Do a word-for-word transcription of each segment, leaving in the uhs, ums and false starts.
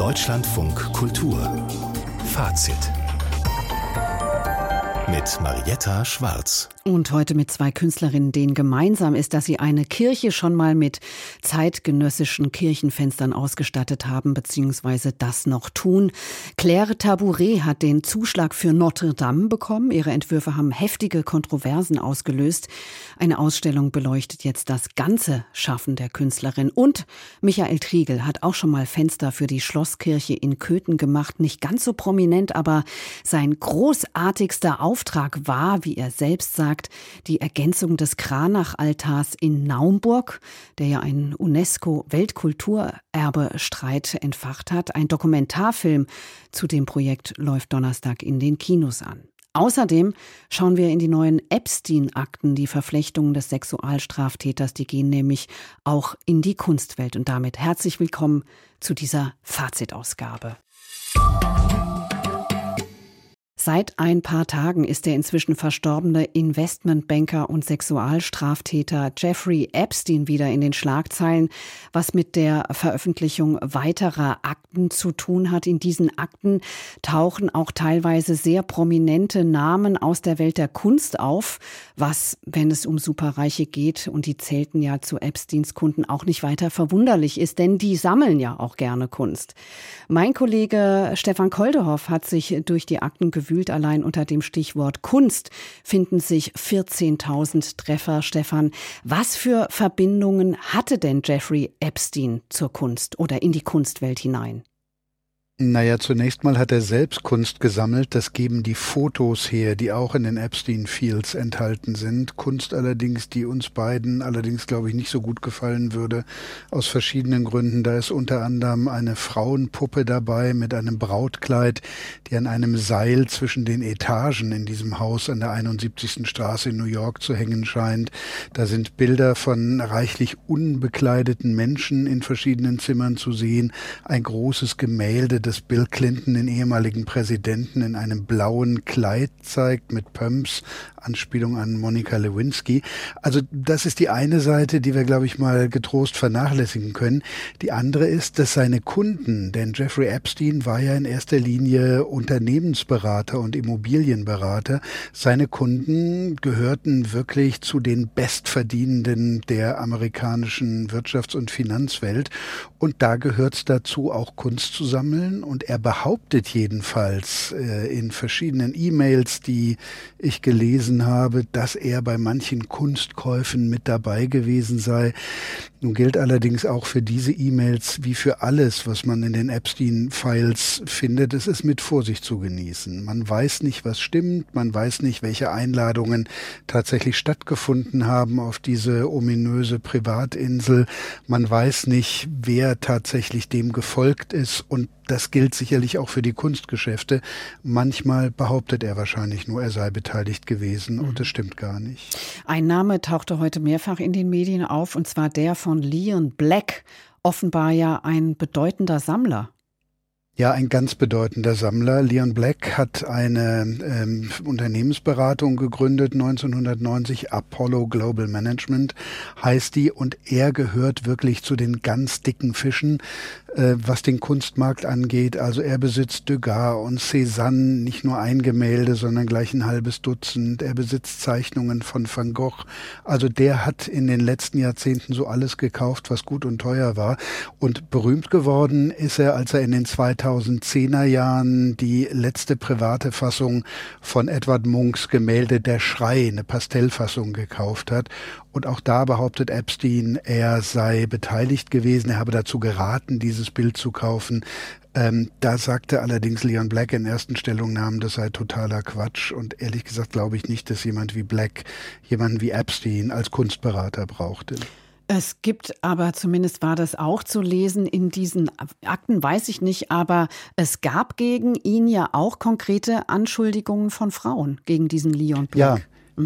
Deutschlandfunk Kultur Fazit mit Marietta Schwarz. Und heute mit zwei Künstlerinnen, denen gemeinsam ist, dass sie eine Kirche schon mal mit zeitgenössischen Kirchenfenstern ausgestattet haben, beziehungsweise das noch tun. Claire Tabouret hat den Zuschlag für Notre Dame bekommen. Ihre Entwürfe haben heftige Kontroversen ausgelöst. Eine Ausstellung beleuchtet jetzt das ganze Schaffen der Künstlerin. Und Michael Triegel hat auch schon mal Fenster für die Schlosskirche in Köthen gemacht. Nicht ganz so prominent, aber sein großartigster Auftrag war, wie er selbst sagt, die Ergänzung des Cranach-Altars in Naumburg, der ja einen UNESCO-Weltkulturerbe-Streit entfacht hat. Ein Dokumentarfilm zu dem Projekt läuft Donnerstag in den Kinos an. Außerdem schauen wir in die neuen Epstein-Akten. Die Verflechtungen des Sexualstraftäters, die gehen nämlich auch in die Kunstwelt. Und damit herzlich willkommen zu dieser Fazitausgabe. Seit ein paar Tagen ist der inzwischen verstorbene Investmentbanker und Sexualstraftäter Jeffrey Epstein wieder in den Schlagzeilen, was mit der Veröffentlichung weiterer Akten zu tun hat. In diesen Akten tauchen auch teilweise sehr prominente Namen aus der Welt der Kunst auf, was, wenn es um Superreiche geht, und die zählten ja zu Epsteins Kunden, auch nicht weiter verwunderlich ist, denn die sammeln ja auch gerne Kunst. Mein Kollege Stefan Koldehoff hat sich durch die Akten gewühlt. Allein unter dem Stichwort Kunst finden sich vierzehntausend Treffer. Stefan, was für Verbindungen hatte denn Jeffrey Epstein zur Kunst oder in die Kunstwelt hinein? Naja, zunächst mal hat er selbst Kunst gesammelt. Das geben die Fotos her, die auch in den Epstein-Files enthalten sind. Kunst allerdings, die uns beiden allerdings, glaube ich, nicht so gut gefallen würde, aus verschiedenen Gründen. Da ist unter anderem eine Frauenpuppe dabei mit einem Brautkleid, die an einem Seil zwischen den Etagen in diesem Haus an der einundsiebzigsten Straße in New York zu hängen scheint. Da sind Bilder von reichlich unbekleideten Menschen in verschiedenen Zimmern zu sehen. Ein großes Gemälde, dass Bill Clinton, den ehemaligen Präsidenten, in einem blauen Kleid zeigt mit Pumps, Anspielung an Monica Lewinsky. Also das ist die eine Seite, die wir, glaube ich, mal getrost vernachlässigen können. Die andere ist, dass seine Kunden, denn Jeffrey Epstein war ja in erster Linie Unternehmensberater und Immobilienberater, seine Kunden gehörten wirklich zu den Bestverdienenden der amerikanischen Wirtschafts- und Finanzwelt. Und da gehört es dazu, auch Kunst zu sammeln. Und er behauptet jedenfalls äh, in verschiedenen E-Mails, die ich gelesen habe, dass er bei manchen Kunstkäufen mit dabei gewesen sei. Nun gilt allerdings auch für diese E-Mails wie für alles, was man in den Epstein-Files findet, es ist mit Vorsicht zu genießen. Man weiß nicht, was stimmt, man weiß nicht, welche Einladungen tatsächlich stattgefunden haben auf diese ominöse Privatinsel. Man weiß nicht, wer tatsächlich dem gefolgt ist, und das gilt sicherlich auch für die Kunstgeschäfte. Manchmal behauptet er wahrscheinlich nur, er sei beteiligt gewesen, und das stimmt gar nicht. Ein Name tauchte heute mehrfach in den Medien auf, und zwar der von Leon Black, offenbar ja ein bedeutender Sammler. Ja, ein ganz bedeutender Sammler. Leon Black hat eine ähm, Unternehmensberatung gegründet, neunzehnhundertneunzig, Apollo Global Management heißt die, und er gehört wirklich zu den ganz dicken Fischen, äh, was den Kunstmarkt angeht. Also er besitzt Degas und Cézanne, nicht nur ein Gemälde, sondern gleich ein halbes Dutzend. Er besitzt Zeichnungen von Van Gogh. Also der hat in den letzten Jahrzehnten so alles gekauft, was gut und teuer war. Und berühmt geworden ist er, als er in den zweitausendzehner Jahren die letzte private Fassung von Edvard Munchs Gemälde Der Schrei, eine Pastellfassung, gekauft hat. Und auch da behauptet Epstein, er sei beteiligt gewesen, er habe dazu geraten, dieses Bild zu kaufen. Ähm, da sagte allerdings Leon Black in ersten Stellungnahmen, das sei totaler Quatsch. Und ehrlich gesagt glaube ich nicht, dass jemand wie Black jemanden wie Epstein als Kunstberater brauchte. Es gibt aber, zumindest war das auch zu lesen in diesen Akten, weiß ich nicht, aber es gab gegen ihn ja auch konkrete Anschuldigungen von Frauen, gegen diesen Leon Black. Ja. Mhm.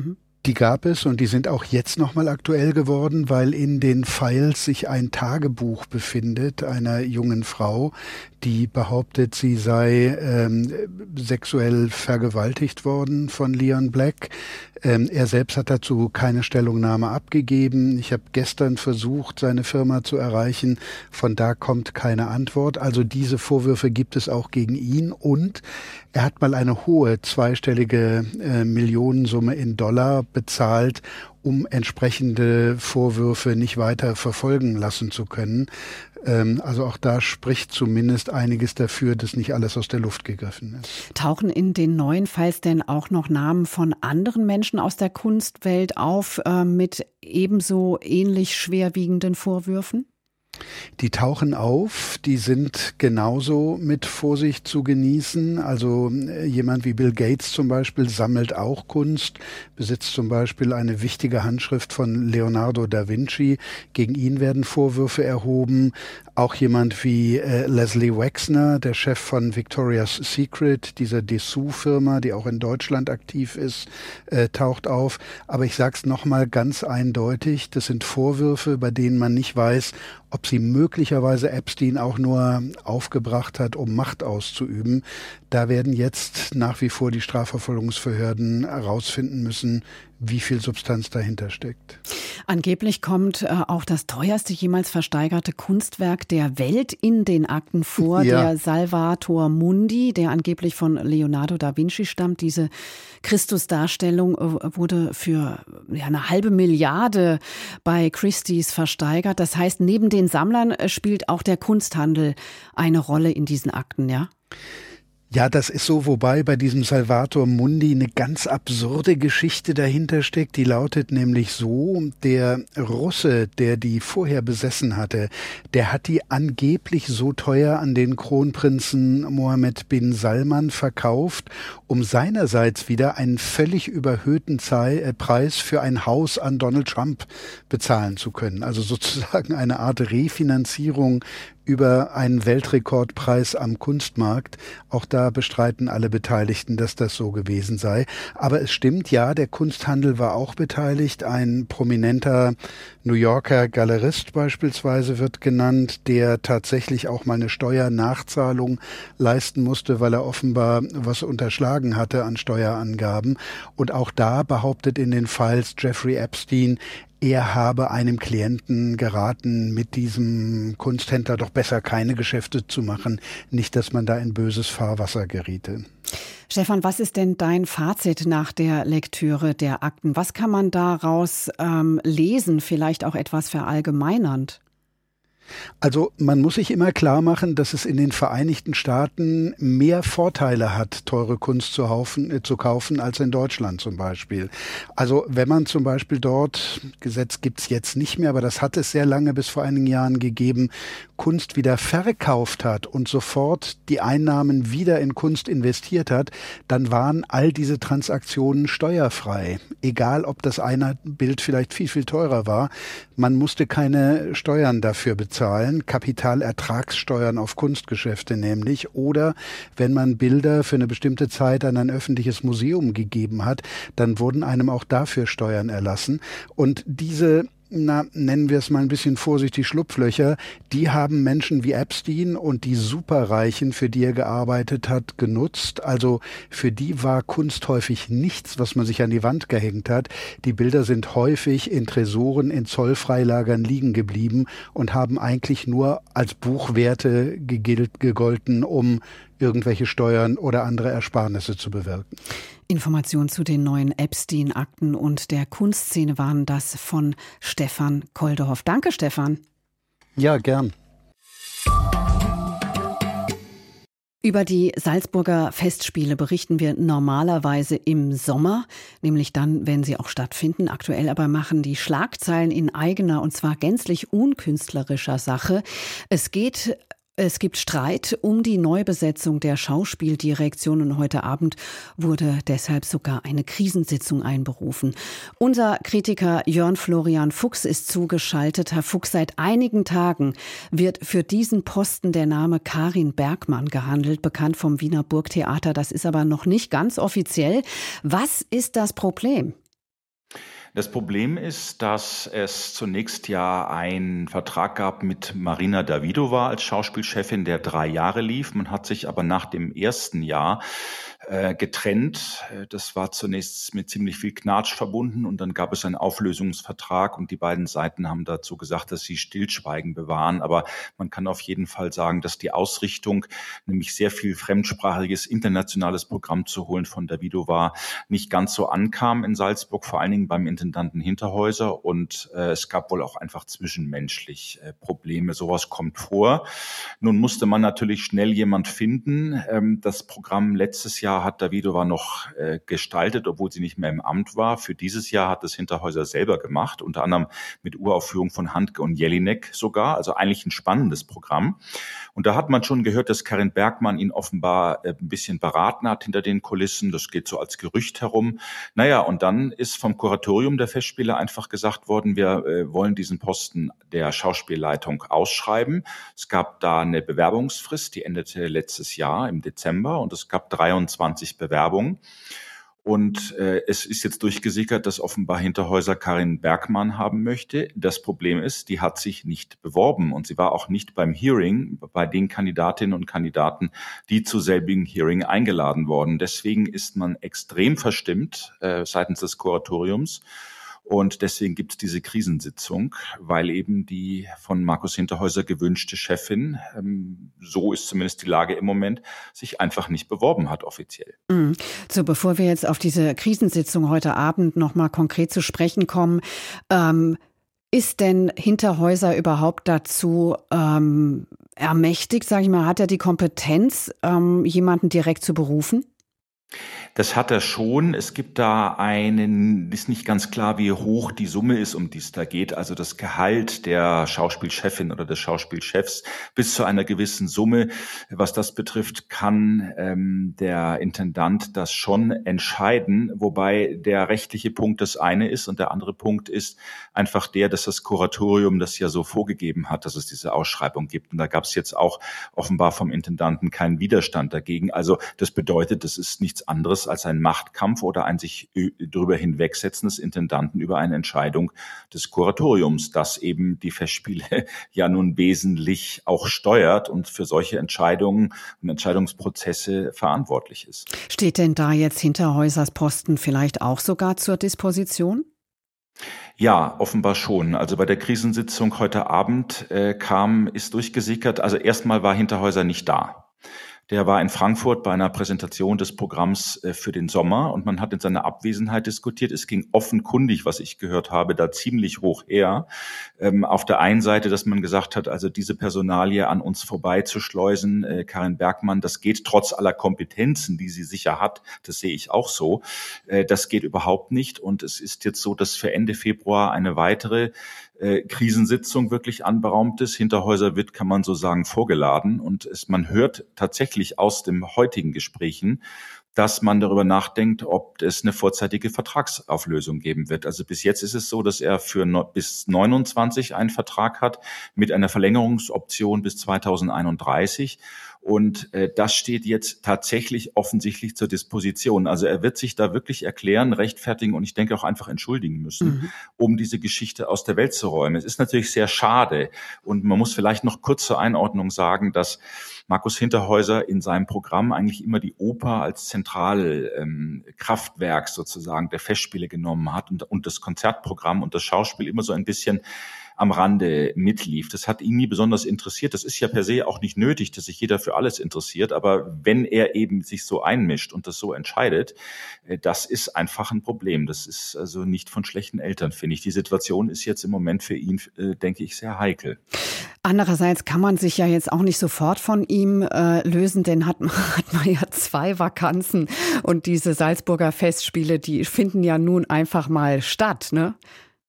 Die gab es und die sind auch jetzt nochmal aktuell geworden, weil in den Files sich ein Tagebuch befindet einer jungen Frau, die behauptet, sie sei ähm, sexuell vergewaltigt worden von Leon Black. Ähm, er selbst hat dazu keine Stellungnahme abgegeben. Ich habe gestern versucht, seine Firma zu erreichen. Von da kommt keine Antwort. Also diese Vorwürfe gibt es auch gegen ihn. Und er hat mal eine hohe zweistellige äh, Millionensumme in Dollar bezahlt, um entsprechende Vorwürfe nicht weiter verfolgen lassen zu können. Ähm, also auch da spricht zumindest einiges dafür, dass nicht alles aus der Luft gegriffen ist. Tauchen in den neuen Files denn auch noch Namen von anderen Menschen aus der Kunstwelt auf, äh, mit ebenso ähnlich schwerwiegenden Vorwürfen? Die tauchen auf, die sind genauso mit Vorsicht zu genießen. Also jemand wie Bill Gates zum Beispiel sammelt auch Kunst, besitzt zum Beispiel eine wichtige Handschrift von Leonardo da Vinci. Gegen ihn werden Vorwürfe erhoben. Auch jemand wie äh, Leslie Wexner, der Chef von Victoria's Secret, dieser Dessous-Firma, die auch in Deutschland aktiv ist, äh, taucht auf. Aber ich sage es nochmal ganz eindeutig, das sind Vorwürfe, bei denen man nicht weiß, ob sie möglicherweise Epstein auch nur aufgebracht hat, um Macht auszuüben. Da werden jetzt nach wie vor die Strafverfolgungsbehörden herausfinden müssen, wie viel Substanz dahinter steckt. Angeblich kommt äh, auch das teuerste jemals versteigerte Kunstwerk der Welt in den Akten vor, ja. Der Salvator Mundi, der angeblich von Leonardo da Vinci stammt. Diese Christusdarstellung äh, wurde für ja, eine halbe Milliarde bei Christie's versteigert. Das heißt, neben den Sammlern äh, spielt auch der Kunsthandel eine Rolle in diesen Akten, ja? Ja, das ist so, wobei bei diesem Salvator Mundi eine ganz absurde Geschichte dahinter steckt. Die lautet nämlich so, der Russe, der die vorher besessen hatte, der hat die angeblich so teuer an den Kronprinzen Mohammed bin Salman verkauft, um seinerseits wieder einen völlig überhöhten Preis für ein Haus an Donald Trump bezahlen zu können. Also sozusagen eine Art Refinanzierung über einen Weltrekordpreis am Kunstmarkt. Auch da bestreiten alle Beteiligten, dass das so gewesen sei. Aber es stimmt, ja, der Kunsthandel war auch beteiligt. Ein prominenter New Yorker Galerist beispielsweise wird genannt, der tatsächlich auch mal eine Steuernachzahlung leisten musste, weil er offenbar was unterschlagen hatte an Steuerangaben. Und auch da behauptet in den Files Jeffrey Epstein, er habe einem Klienten geraten, mit diesem Kunsthändler doch besser keine Geschäfte zu machen, nicht, dass man da in böses Fahrwasser geriete. Stefan, was ist denn dein Fazit nach der Lektüre der Akten? Was kann man daraus ähm, lesen, vielleicht auch etwas verallgemeinernd? Also man muss sich immer klar machen, dass es in den Vereinigten Staaten mehr Vorteile hat, teure Kunst zu, haufen, äh, zu kaufen, als in Deutschland zum Beispiel. Also wenn man zum Beispiel dort, Gesetz gibt's jetzt nicht mehr, aber das hat es sehr lange bis vor einigen Jahren gegeben, Kunst wieder verkauft hat und sofort die Einnahmen wieder in Kunst investiert hat, dann waren all diese Transaktionen steuerfrei. Egal, ob das eine Bild vielleicht viel, viel teurer war, man musste keine Steuern dafür bezahlen, Kapitalertragssteuern auf Kunstgeschäfte nämlich. Oder wenn man Bilder für eine bestimmte Zeit an ein öffentliches Museum gegeben hat, dann wurden einem auch dafür Steuern erlassen. Und diese na, nennen wir es mal ein bisschen vorsichtig, Schlupflöcher, die haben Menschen wie Epstein und die Superreichen, für die er gearbeitet hat, genutzt. Also für die war Kunst häufig nichts, was man sich an die Wand gehängt hat. Die Bilder sind häufig in Tresoren, in Zollfreilagern liegen geblieben und haben eigentlich nur als Buchwerte gegilt, gegolten, um irgendwelche Steuern oder andere Ersparnisse zu bewirken. Informationen zu den neuen Epstein-Akten und der Kunstszene waren das von Stefan Koldehoff. Danke, Stefan. Ja, gern. Über die Salzburger Festspiele berichten wir normalerweise im Sommer, nämlich dann, wenn sie auch stattfinden. Aktuell aber machen die Schlagzeilen in eigener und zwar gänzlich unkünstlerischer Sache. Es geht Es gibt Streit um die Neubesetzung der Schauspieldirektion und heute Abend wurde deshalb sogar eine Krisensitzung einberufen. Unser Kritiker Jörn Florian Fuchs ist zugeschaltet. Herr Fuchs, seit einigen Tagen wird für diesen Posten der Name Karin Bergmann gehandelt, bekannt vom Wiener Burgtheater. Das ist aber noch nicht ganz offiziell. Was ist das Problem? Das Problem ist, dass es zunächst ja einen Vertrag gab mit Marina Davidova als Schauspielchefin, der drei Jahre lief. Man hat sich aber nach dem ersten Jahr äh, getrennt. Das war zunächst mit ziemlich viel Knatsch verbunden und dann gab es einen Auflösungsvertrag und die beiden Seiten haben dazu gesagt, dass sie Stillschweigen bewahren. Aber man kann auf jeden Fall sagen, dass die Ausrichtung, nämlich sehr viel fremdsprachiges internationales Programm zu holen von Davidova, nicht ganz so ankam in Salzburg, vor allen Dingen beim Intendanten Hinterhäuser und äh, es gab wohl auch einfach zwischenmenschlich äh, Probleme. Sowas kommt vor. Nun musste man natürlich schnell jemand finden. Ähm, das Programm letztes Jahr hat Davidova noch äh, gestaltet, obwohl sie nicht mehr im Amt war. Für dieses Jahr hat es Hinterhäuser selber gemacht, unter anderem mit Uraufführung von Handke und Jelinek sogar. Also eigentlich ein spannendes Programm. Und da hat man schon gehört, dass Karin Bergmann ihn offenbar äh, ein bisschen beraten hat hinter den Kulissen. Das geht so als Gerücht herum. Naja, und dann ist vom Kuratorium der Festspiele einfach gesagt worden, wir äh, wollen diesen Posten der Schauspielleitung ausschreiben. Es gab da eine Bewerbungsfrist, die endete letztes Jahr im Dezember und es gab dreiundzwanzig Bewerbungen. Und äh, es ist jetzt durchgesickert, dass offenbar Hinterhäuser Karin Bergmann haben möchte. Das Problem ist, die hat sich nicht beworben und sie war auch nicht beim Hearing bei den Kandidatinnen und Kandidaten, die zu selbigen Hearing eingeladen worden. Deswegen ist man extrem verstimmt äh, seitens des Kuratoriums. Und deswegen gibt es diese Krisensitzung, weil eben die von Markus Hinterhäuser gewünschte Chefin, ähm, so ist zumindest die Lage im Moment, sich einfach nicht beworben hat offiziell. Mhm. So, bevor wir jetzt auf diese Krisensitzung heute Abend noch mal konkret zu sprechen kommen, ähm, ist denn Hinterhäuser überhaupt dazu ähm, ermächtigt, sage ich mal, hat er die Kompetenz, ähm, jemanden direkt zu berufen? Das hat er schon. Es gibt da einen, ist nicht ganz klar, wie hoch die Summe ist, um die es da geht. Also das Gehalt der Schauspielchefin oder des Schauspielchefs bis zu einer gewissen Summe. Was das betrifft, kann ähm, der Intendant das schon entscheiden. Wobei der rechtliche Punkt das eine ist und der andere Punkt ist einfach der, dass das Kuratorium das ja so vorgegeben hat, dass es diese Ausschreibung gibt. Und da gab es jetzt auch offenbar vom Intendanten keinen Widerstand dagegen. Also das bedeutet, das ist nichts anderes als ein Machtkampf oder ein sich darüber hinwegsetzen des Intendanten über eine Entscheidung des Kuratoriums, das eben die Festspiele ja nun wesentlich auch steuert und für solche Entscheidungen und Entscheidungsprozesse verantwortlich ist. Steht denn da jetzt Hinterhäusers Posten vielleicht auch sogar zur Disposition? Ja, offenbar schon. Also bei der Krisensitzung heute Abend äh, kam, ist durchgesickert, also erstmal war Hinterhäuser nicht da. Der war in Frankfurt bei einer Präsentation des Programms für den Sommer und man hat in seiner Abwesenheit diskutiert. Es ging offenkundig, was ich gehört habe, da ziemlich hoch her. Ähm, auf der einen Seite, dass man gesagt hat, also diese Personalie an uns vorbeizuschleusen, äh, Karin Bergmann, das geht trotz aller Kompetenzen, die sie sicher hat, das sehe ich auch so, äh, das geht überhaupt nicht. Und es ist jetzt so, dass für Ende Februar eine weitere Äh, Krisensitzung wirklich anberaumt ist. Hinterhäuser wird, kann man so sagen, vorgeladen. Und es, man hört tatsächlich aus den heutigen Gesprächen, dass man darüber nachdenkt, ob es eine vorzeitige Vertragsauflösung geben wird. Also bis jetzt ist es so, dass er für no, bis neunundzwanzig einen Vertrag hat mit einer Verlängerungsoption bis zweitausendeinunddreißig. Und äh, das steht jetzt tatsächlich offensichtlich zur Disposition. Also er wird sich da wirklich erklären, rechtfertigen und ich denke auch einfach entschuldigen müssen, mhm. um diese Geschichte aus der Welt zu räumen. Es ist natürlich sehr schade und man muss vielleicht noch kurz zur Einordnung sagen, dass Markus Hinterhäuser in seinem Programm eigentlich immer die Oper als Zentralkraftwerk ähm, sozusagen der Festspiele genommen hat und, und das Konzertprogramm und das Schauspiel immer so ein bisschen am Rande mitlief. Das hat ihn nie besonders interessiert. Das ist ja per se auch nicht nötig, dass sich jeder für alles interessiert. Aber wenn er eben sich so einmischt und das so entscheidet, das ist einfach ein Problem. Das ist also nicht von schlechten Eltern, finde ich. Die Situation ist jetzt im Moment für ihn, denke ich, sehr heikel. Andererseits kann man sich ja jetzt auch nicht sofort von ihm äh, lösen, denn hat, hat man ja zwei Vakanzen und diese Salzburger Festspiele, die finden ja nun einfach mal statt, ne?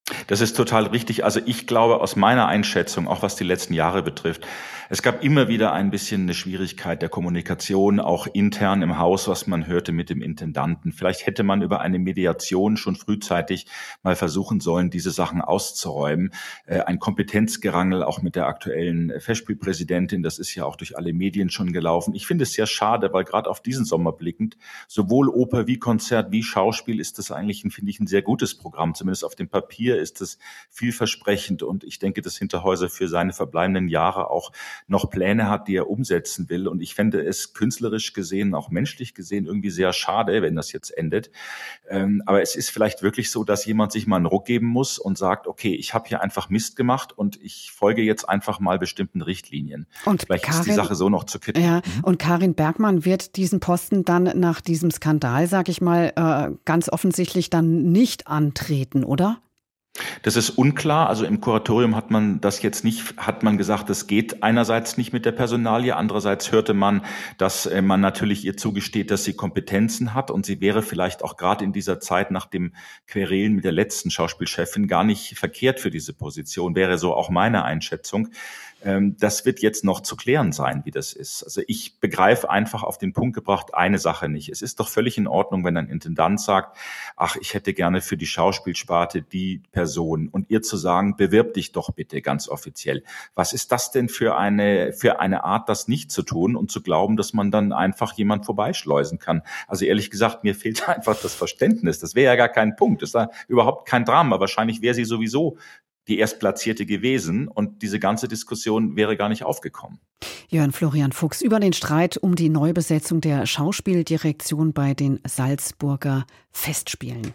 Das ist total richtig. Also ich glaube aus meiner Einschätzung, auch was die letzten Jahre betrifft, es gab immer wieder ein bisschen eine Schwierigkeit der Kommunikation, auch intern im Haus, was man hörte mit dem Intendanten. Vielleicht hätte man über eine Mediation schon frühzeitig mal versuchen sollen, diese Sachen auszuräumen. Ein Kompetenzgerangel auch mit der aktuellen Festspielpräsidentin, das ist ja auch durch alle Medien schon gelaufen. Ich finde es sehr schade, weil gerade auf diesen Sommer blickend, sowohl Oper wie Konzert wie Schauspiel ist das eigentlich, finde ich, ein sehr gutes Programm, zumindest auf dem Papier ist es vielversprechend und ich denke, dass Hinterhäuser für seine verbleibenden Jahre auch noch Pläne hat, die er umsetzen will. Und ich fände es künstlerisch gesehen, auch menschlich gesehen irgendwie sehr schade, wenn das jetzt endet. Ähm, aber es ist vielleicht wirklich so, dass jemand sich mal einen Ruck geben muss und sagt, okay, ich habe hier einfach Mist gemacht und ich folge jetzt einfach mal bestimmten Richtlinien. Und vielleicht Karin, ist die Sache so noch zu kitten. Ja, mhm. Und Karin Bergmann wird diesen Posten dann nach diesem Skandal, sag ich mal, äh, ganz offensichtlich dann nicht antreten, oder? Das ist unklar. Also im Kuratorium hat man das jetzt nicht, hat man gesagt, das geht einerseits nicht mit der Personalie. Andererseits hörte man, dass man natürlich ihr zugesteht, dass sie Kompetenzen hat und sie wäre vielleicht auch gerade in dieser Zeit nach dem Querelen mit der letzten Schauspielchefin gar nicht verkehrt für diese Position, wäre so auch meine Einschätzung. Das wird jetzt noch zu klären sein, wie das ist. Also ich begreife einfach auf den Punkt gebracht eine Sache nicht. Es ist doch völlig in Ordnung, wenn ein Intendant sagt, ach, ich hätte gerne für die Schauspielsparte die Person und ihr zu sagen, bewirb dich doch bitte ganz offiziell. Was ist das denn für eine, für eine Art, das nicht zu tun und zu glauben, dass man dann einfach jemand vorbeischleusen kann? Also ehrlich gesagt, mir fehlt einfach das Verständnis. Das wäre ja gar kein Punkt. Das ist ja überhaupt kein Drama. Wahrscheinlich wäre sie sowieso die Erstplatzierte gewesen und diese ganze Diskussion wäre gar nicht aufgekommen. Jörn Florian Fuchs über den Streit um die Neubesetzung der Schauspieldirektion bei den Salzburger Festspielen.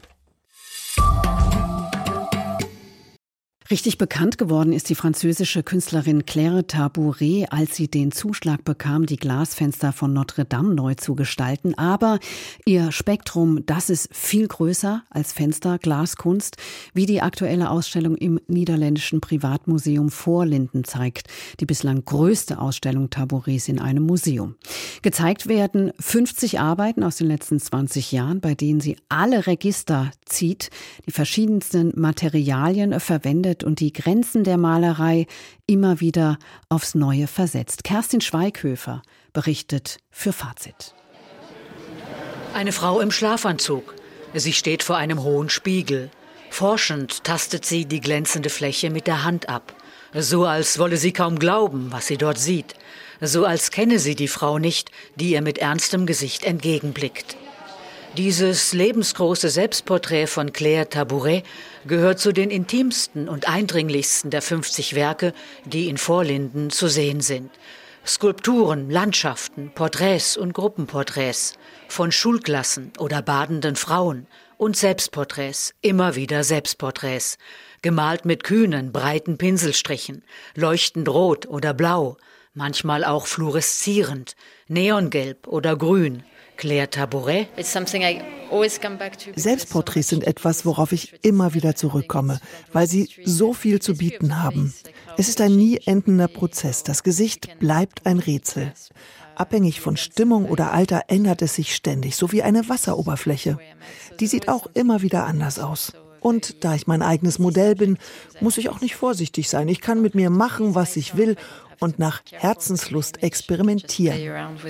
Richtig bekannt geworden ist die französische Künstlerin Claire Tabouret, als sie den Zuschlag bekam, die Glasfenster von Notre Dame neu zu gestalten. Aber ihr Spektrum, das ist viel größer als Fenster, Glaskunst, wie die aktuelle Ausstellung im niederländischen Privatmuseum Voorlinden zeigt. Die bislang größte Ausstellung Tabourets in einem Museum. Gezeigt werden fünfzig Arbeiten aus den letzten zwanzig Jahren, bei denen sie alle Register zieht, die verschiedensten Materialien verwendet und die Grenzen der Malerei immer wieder aufs Neue versetzt. Kerstin Schweighöfer berichtet für Fazit. Eine Frau im Schlafanzug. Sie steht vor einem hohen Spiegel. Forschend tastet sie die glänzende Fläche mit der Hand ab. So als wolle sie kaum glauben, was sie dort sieht. So als kenne sie die Frau nicht, die ihr mit ernstem Gesicht entgegenblickt. Dieses lebensgroße Selbstporträt von Claire Tabouret gehört zu den intimsten und eindringlichsten der fünfzig Werke, die in Voorlinden zu sehen sind. Skulpturen, Landschaften, Porträts und Gruppenporträts, von Schulklassen oder badenden Frauen und Selbstporträts, immer wieder Selbstporträts, gemalt mit kühnen, breiten Pinselstrichen, leuchtend rot oder blau, manchmal auch fluoreszierend, neongelb oder grün. Claire Tabouret. Selbstporträts sind etwas, worauf ich immer wieder zurückkomme, weil sie so viel zu bieten haben. Es ist ein nie endender Prozess. Das Gesicht bleibt ein Rätsel. Abhängig von Stimmung oder Alter ändert es sich ständig, so wie eine Wasseroberfläche. Die sieht auch immer wieder anders aus. Und da ich mein eigenes Modell bin, muss ich auch nicht vorsichtig sein. Ich kann mit mir machen, was ich will und nach Herzenslust experimentieren.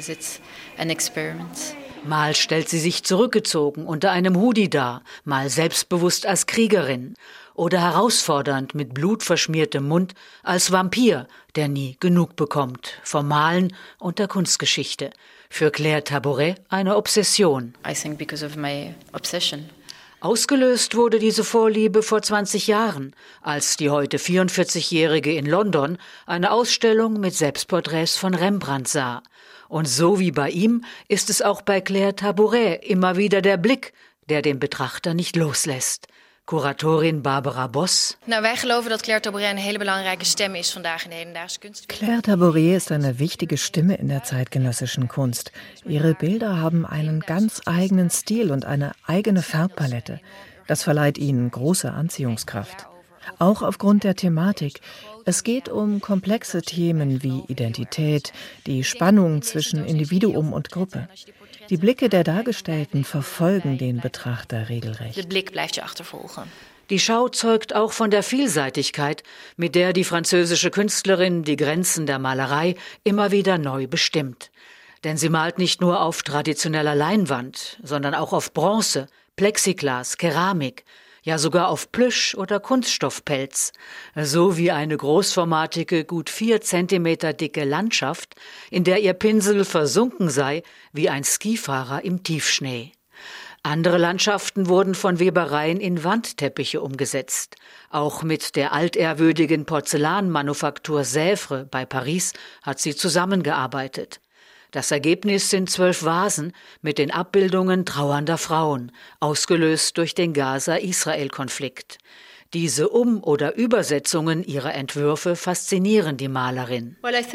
Mal stellt sie sich zurückgezogen unter einem Hoodie dar, mal selbstbewusst als Kriegerin oder herausfordernd mit blutverschmiertem Mund als Vampir, der nie genug bekommt vom Malen und der Kunstgeschichte. Für Claire Tabouret eine Obsession. I think because of my obsession. Ausgelöst wurde diese Vorliebe vor zwanzig Jahren, als die heute vierundvierzigjährige in London eine Ausstellung mit Selbstporträts von Rembrandt sah. Und so wie bei ihm ist es auch bei Claire Tabouret immer wieder der Blick, der den Betrachter nicht loslässt. Kuratorin Barbara Boss. Nou, wij geloven dat Claire Tabouret een hele belangrijke stem is vandaag in de hedendaagse kunst. Claire Tabouret ist eine wichtige Stimme in der zeitgenössischen Kunst. Ihre Bilder haben einen ganz eigenen Stil und eine eigene Farbpalette. Das verleiht ihnen große Anziehungskraft. Auch aufgrund der Thematik. Es geht um komplexe Themen wie Identität, die Spannung zwischen Individuum und Gruppe. Die Blicke der Dargestellten verfolgen den Betrachter regelrecht. De blik blijft je achtervolgen. Die Schau zeugt auch von der Vielseitigkeit, mit der die französische Künstlerin die Grenzen der Malerei immer wieder neu bestimmt. Denn sie malt nicht nur auf traditioneller Leinwand, sondern auch auf Bronze, Plexiglas, Keramik, ja sogar auf Plüsch oder Kunststoffpelz, so wie eine großformatige, gut vier Zentimeter dicke Landschaft, in der ihr Pinsel versunken sei wie ein Skifahrer im Tiefschnee. Andere Landschaften wurden von Webereien in Wandteppiche umgesetzt. Auch mit der altehrwürdigen Porzellanmanufaktur Sèvres bei Paris hat sie zusammengearbeitet. Das Ergebnis sind zwölf Vasen mit den Abbildungen trauernder Frauen, ausgelöst durch den Gaza-Israel-Konflikt. Diese Um- oder Übersetzungen ihrer Entwürfe faszinieren die Malerin.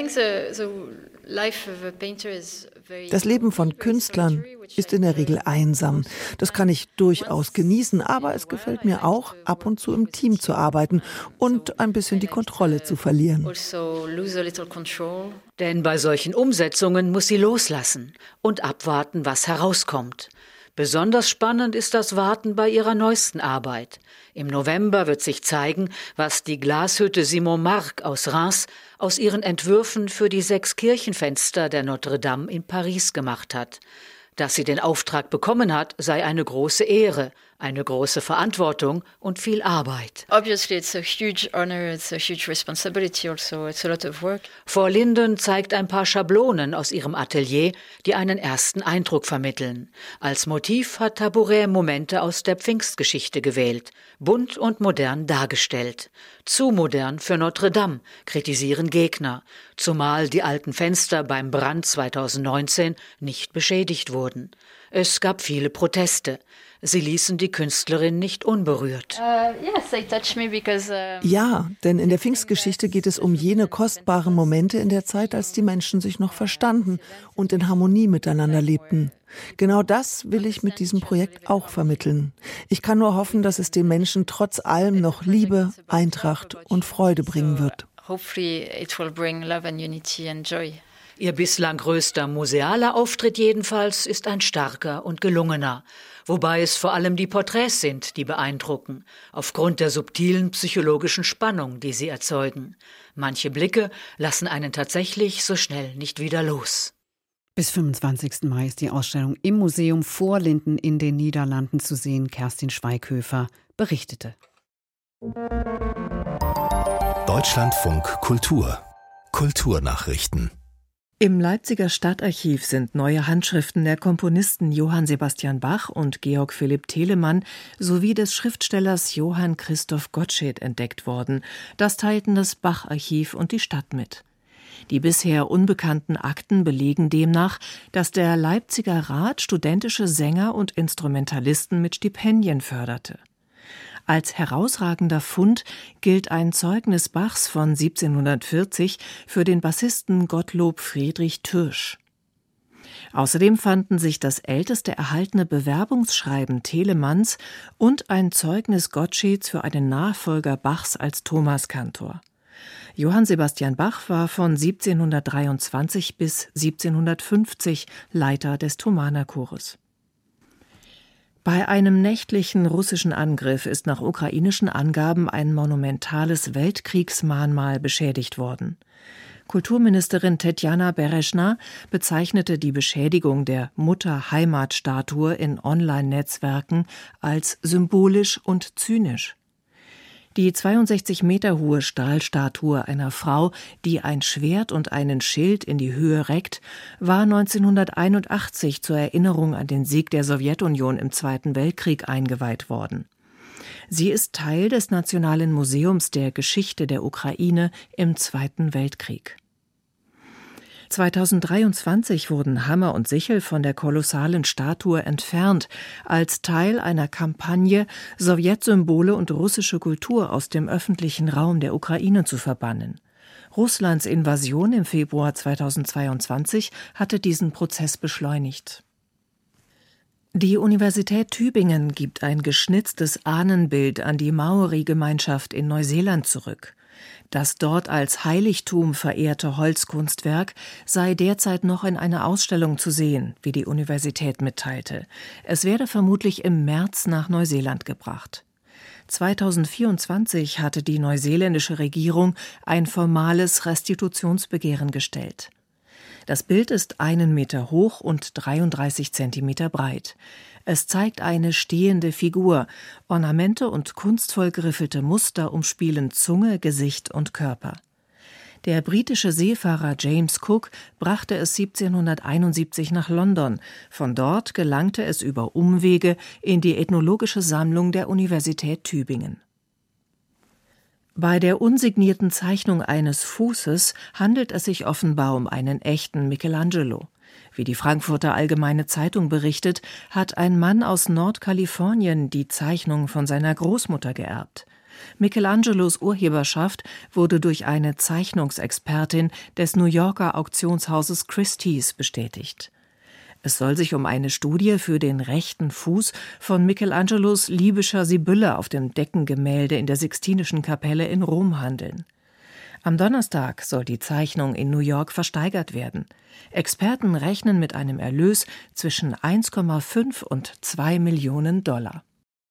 Das Leben von Künstlern ist in der Regel einsam. Das kann ich durchaus genießen, aber es gefällt mir auch, ab und zu im Team zu arbeiten und ein bisschen die Kontrolle zu verlieren. Denn bei solchen Umsetzungen muss sie loslassen und abwarten, was herauskommt. Besonders spannend ist das Warten bei ihrer neuesten Arbeit. Im November wird sich zeigen, was die Glashütte Simon Marc aus Reims aus ihren Entwürfen für die sechs Kirchenfenster der Notre Dame in Paris gemacht hat. Dass sie den Auftrag bekommen hat, sei eine große Ehre, eine große Verantwortung und viel Arbeit. Frau Linden zeigt ein paar Schablonen aus ihrem Atelier, die einen ersten Eindruck vermitteln. Als Motiv hat Tabouret Momente aus der Pfingstgeschichte gewählt, bunt und modern dargestellt. Zu modern für Notre Dame, kritisieren Gegner, zumal die alten Fenster beim Brand zweitausendneunzehn nicht beschädigt wurden. Es gab viele Proteste. Sie ließen die Künstlerin nicht unberührt. Ja, denn in der Pfingstgeschichte geht es um jene kostbaren Momente in der Zeit, als die Menschen sich noch verstanden und in Harmonie miteinander lebten. Genau das will ich mit diesem Projekt auch vermitteln. Ich kann nur hoffen, dass es den Menschen trotz allem noch Liebe, Eintracht und Freude bringen wird. Ihr bislang größter musealer Auftritt jedenfalls ist ein starker und gelungener, wobei es vor allem die Porträts sind, die beeindrucken, aufgrund der subtilen psychologischen Spannung, die sie erzeugen. Manche Blicke lassen einen tatsächlich so schnell nicht wieder los. Bis fünfundzwanzigsten Mai ist die Ausstellung im Museum Voorlinden in den Niederlanden zu sehen. Kerstin Schweighöfer berichtete. Deutschlandfunk Kultur. Kulturnachrichten. Im Leipziger Stadtarchiv sind neue Handschriften der Komponisten Johann Sebastian Bach und Georg Philipp Telemann sowie des Schriftstellers Johann Christoph Gottsched entdeckt worden. Das teilten das Bach-Archiv und die Stadt mit. Die bisher unbekannten Akten belegen demnach, dass der Leipziger Rat studentische Sänger und Instrumentalisten mit Stipendien förderte. Als herausragender Fund gilt ein Zeugnis Bachs von siebzehnhundertvierzig für den Bassisten Gottlob Friedrich Türsch. Außerdem fanden sich das älteste erhaltene Bewerbungsschreiben Telemanns und ein Zeugnis Gottscheds für einen Nachfolger Bachs als Thomaskantor. Johann Sebastian Bach war von siebzehnhundertdreiundzwanzig bis siebzehnhundertfünfzig Leiter des Thomanerchores. Bei einem nächtlichen russischen Angriff ist nach ukrainischen Angaben ein monumentales Weltkriegsmahnmal beschädigt worden. Kulturministerin Tetjana Bereschna bezeichnete die Beschädigung der Mutter-Heimat-Statue in Online-Netzwerken als symbolisch und zynisch. Die zweiundsechzig Meter hohe Stahlstatue einer Frau, die ein Schwert und einen Schild in die Höhe reckt, war neunzehnhunderteinundachtzig zur Erinnerung an den Sieg der Sowjetunion im Zweiten Weltkrieg eingeweiht worden. Sie ist Teil des Nationalen Museums der Geschichte der Ukraine im Zweiten Weltkrieg. zweitausenddreiundzwanzig wurden Hammer und Sichel von der kolossalen Statue entfernt, als Teil einer Kampagne, Sowjetsymbole und russische Kultur aus dem öffentlichen Raum der Ukraine zu verbannen. Russlands Invasion im Februar zweitausendzweiundzwanzig hatte diesen Prozess beschleunigt. Die Universität Tübingen gibt ein geschnitztes Ahnenbild an die Maori-Gemeinschaft in Neuseeland zurück. Das dort als Heiligtum verehrte Holzkunstwerk sei derzeit noch in einer Ausstellung zu sehen, wie die Universität mitteilte. Es werde vermutlich im März nach Neuseeland gebracht. zweitausendvierundzwanzig hatte die neuseeländische Regierung ein formales Restitutionsbegehren gestellt. Das Bild ist einen Meter hoch und dreiunddreißig Zentimeter breit. Es zeigt eine stehende Figur. Ornamente und kunstvoll geriffelte Muster umspielen Zunge, Gesicht und Körper. Der britische Seefahrer James Cook brachte es siebzehnhunderteinundsiebzig nach London. Von dort gelangte es über Umwege in die ethnologische Sammlung der Universität Tübingen. Bei der unsignierten Zeichnung eines Fußes handelt es sich offenbar um einen echten Michelangelo. Wie die Frankfurter Allgemeine Zeitung berichtet, hat ein Mann aus Nordkalifornien die Zeichnung von seiner Großmutter geerbt. Michelangelos Urheberschaft wurde durch eine Zeichnungsexpertin des New Yorker Auktionshauses Christie's bestätigt. Es soll sich um eine Studie für den rechten Fuß von Michelangelos libyscher Sibylle auf dem Deckengemälde in der Sixtinischen Kapelle in Rom handeln. Am Donnerstag soll die Zeichnung in New York versteigert werden. Experten rechnen mit einem Erlös zwischen eins Komma fünf und zwei Millionen Dollar.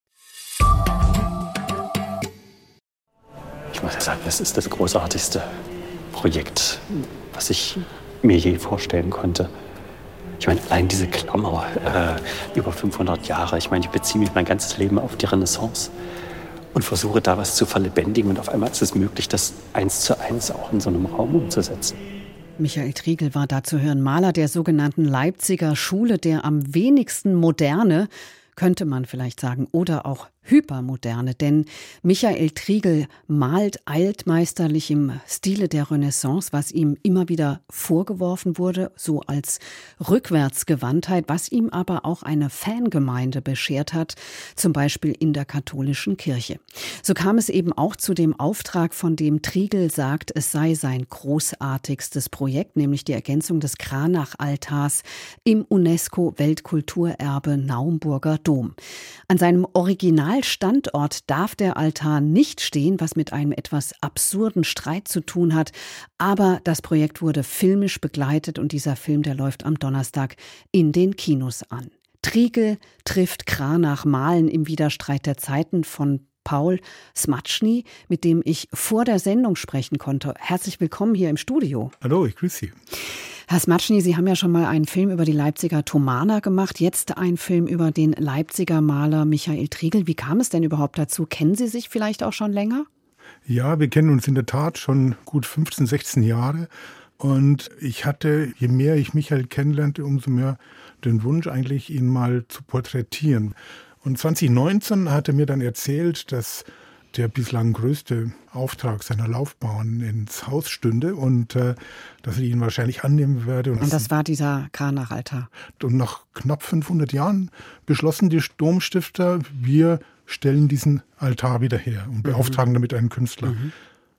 Ich muss ja sagen, das ist das großartigste Projekt, was ich mir je vorstellen konnte. Ich meine, allein diese Klammer, äh, über fünfhundert Jahre, ich meine, ich beziehe mich mein ganzes Leben auf die Renaissance und versuche da was zu verlebendigen. Und auf einmal ist es möglich, das eins zu eins auch in so einem Raum umzusetzen. Michael Triegel war da zu hören, Maler der sogenannten Leipziger Schule, der am wenigsten moderne, könnte man vielleicht sagen, oder auch hypermoderne, denn Michael Triegel malt altmeisterlich im Stile der Renaissance, was ihm immer wieder vorgeworfen wurde, so als Rückwärtsgewandtheit, was ihm aber auch eine Fangemeinde beschert hat, zum Beispiel in der katholischen Kirche. So kam es eben auch zu dem Auftrag, von dem Triegel sagt, es sei sein großartigstes Projekt, nämlich die Ergänzung des Cranach-Altars im UNESCO-Weltkulturerbe Naumburger Dom. An seinem Original Standort darf der Altar nicht stehen, was mit einem etwas absurden Streit zu tun hat. Aber das Projekt wurde filmisch begleitet und dieser Film, der läuft am Donnerstag in den Kinos an. Triegel trifft Cranach malen im Widerstreit der Zeiten von Paul Smatschny, mit dem ich vor der Sendung sprechen konnte. Herzlich willkommen hier im Studio. Hallo, ich grüße Sie. Herr Smatschny, Sie haben ja schon mal einen Film über die Leipziger Thomaner gemacht, jetzt einen Film über den Leipziger Maler Michael Triegel. Wie kam es denn überhaupt dazu? Kennen Sie sich vielleicht auch schon länger? Ja, wir kennen uns in der Tat schon gut fünfzehn, sechzehn Jahre. Und ich hatte, je mehr ich Michael kennenlernte, umso mehr den Wunsch eigentlich, ihn mal zu porträtieren. Und zwanzig neunzehn hat er mir dann erzählt, dass der bislang größte Auftrag seiner Laufbahn ins Haus stünde und äh, dass er ihn wahrscheinlich annehmen werde. Und, und das war dieser Cranach-Altar. Und nach knapp fünfhundert Jahren beschlossen die Domstifter, wir stellen diesen Altar wieder her und beauftragen mhm. damit einen Künstler. Mhm.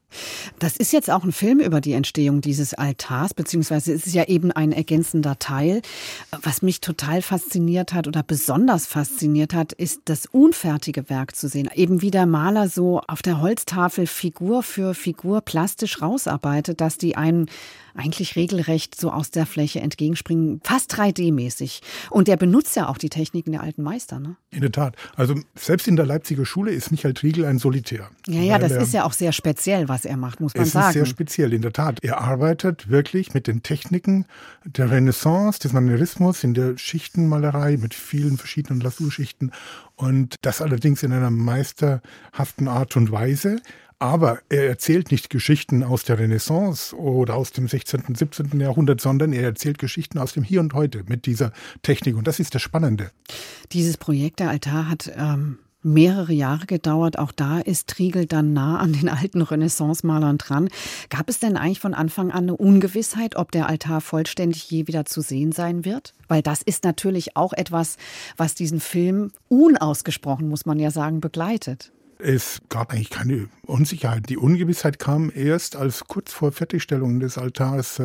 Das ist jetzt auch ein Film über die Entstehung dieses Altars, beziehungsweise es ist ja eben ein ergänzender Teil. Was mich total fasziniert hat oder besonders fasziniert hat, ist das unfertige Werk zu sehen. Eben wie der Maler so auf der Holztafel Figur für Figur plastisch rausarbeitet, dass die einen eigentlich regelrecht so aus der Fläche entgegenspringen, fast drei D-mäßig. Und der benutzt ja auch die Techniken der alten Meister, ne? In der Tat. Also selbst in der Leipziger Schule ist Michael Triegel ein Solitär. Ja, ja, das ist ja auch sehr speziell, was er macht, muss man es sagen. Es ist sehr speziell, in der Tat. Er arbeitet wirklich mit den Techniken der Renaissance, des Manierismus, in der Schichtenmalerei mit vielen verschiedenen Lasurschichten und das allerdings in einer meisterhaften Art und Weise. Aber er erzählt nicht Geschichten aus der Renaissance oder aus dem sechzehnten, siebzehnten Jahrhundert, sondern er erzählt Geschichten aus dem Hier und Heute mit dieser Technik. Und das ist das Spannende. Dieses Projekt, der Altar, hat ähm, mehrere Jahre gedauert. Auch da ist Triegel dann nah an den alten Renaissance-Malern dran. Gab es denn eigentlich von Anfang an eine Ungewissheit, ob der Altar vollständig je wieder zu sehen sein wird? Weil das ist natürlich auch etwas, was diesen Film unausgesprochen, muss man ja sagen, begleitet. Es gab eigentlich keine Unsicherheit. Die Ungewissheit kam erst, als kurz vor Fertigstellung des Altars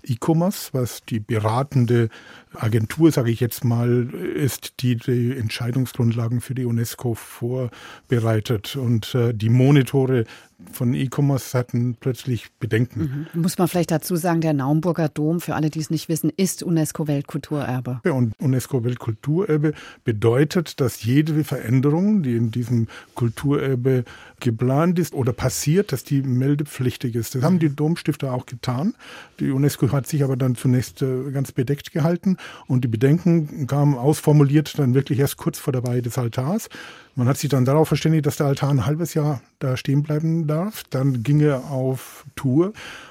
ICOMOS, was die beratende Agentur, sage ich jetzt mal, ist, die die Entscheidungsgrundlagen für die UNESCO vorbereitet. Und äh, die Monitore von ICOMOS hatten plötzlich Bedenken. Mhm. Muss man vielleicht dazu sagen, der Naumburger Dom, für alle, die es nicht wissen, ist UNESCO-Weltkulturerbe. Ja, und UNESCO-Weltkulturerbe bedeutet, dass jede Veränderung, die in diesem Kulturerbe geplant ist oder passiert, dass die meldepflichtig ist. Das haben die Domstifter auch getan. Die UNESCO hat sich aber dann zunächst äh, ganz bedeckt gehalten und die Bedenken kamen ausformuliert dann wirklich erst kurz vor der Weihe des Altars. Man hat sich dann darauf verständigt, dass der Altar ein halbes Jahr da stehen bleiben darf. Dann ging er auf Tour